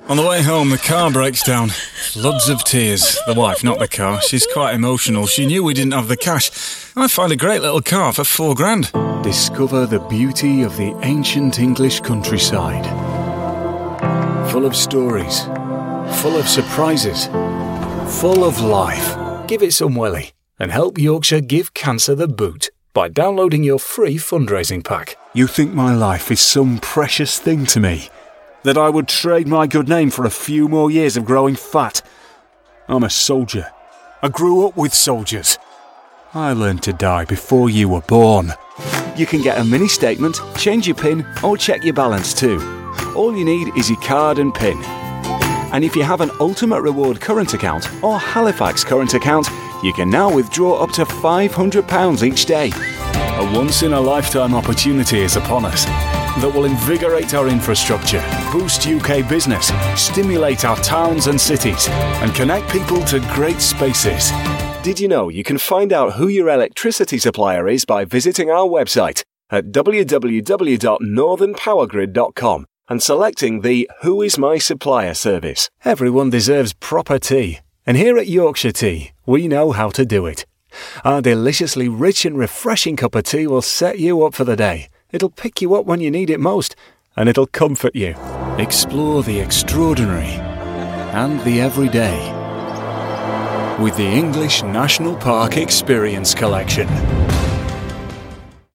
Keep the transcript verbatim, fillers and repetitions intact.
On the way home, the car breaks down. Floods of tears. The wife, not the car. She's quite emotional. She knew we didn't have the cash. I find a great little car for four grand. Discover the beauty of the ancient English countryside. Full of stories. Full of surprises. Full of life. Give it some welly and help Yorkshire give cancer the boot by downloading your free fundraising pack. You think my life is some precious thing to me? That I would trade my good name for a few more years of growing fat? I'm a soldier. I grew up with soldiers. I learned to die before you were born. You can get a mini statement, change your PIN, or check your balance too. All you need is your card and PIN. And if you have an Ultimate Reward current account or Halifax current account, you can now withdraw up to five hundred pounds each day. A once-in-a-lifetime opportunity is upon us that will invigorate our infrastructure, boost U K business, stimulate our towns and cities, and connect people to great spaces. Did you know you can find out who your electricity supplier is by visiting our website at w w w dot northern power grid dot com and selecting the Who is My Supplier service? Everyone deserves proper tea, and here at Yorkshire Tea, we know how to do it. Our deliciously rich and refreshing cup of tea will set you up for the day. It'll pick you up when you need it most, and it'll comfort you. Explore the extraordinary and the everyday with the English National Park Experience Collection.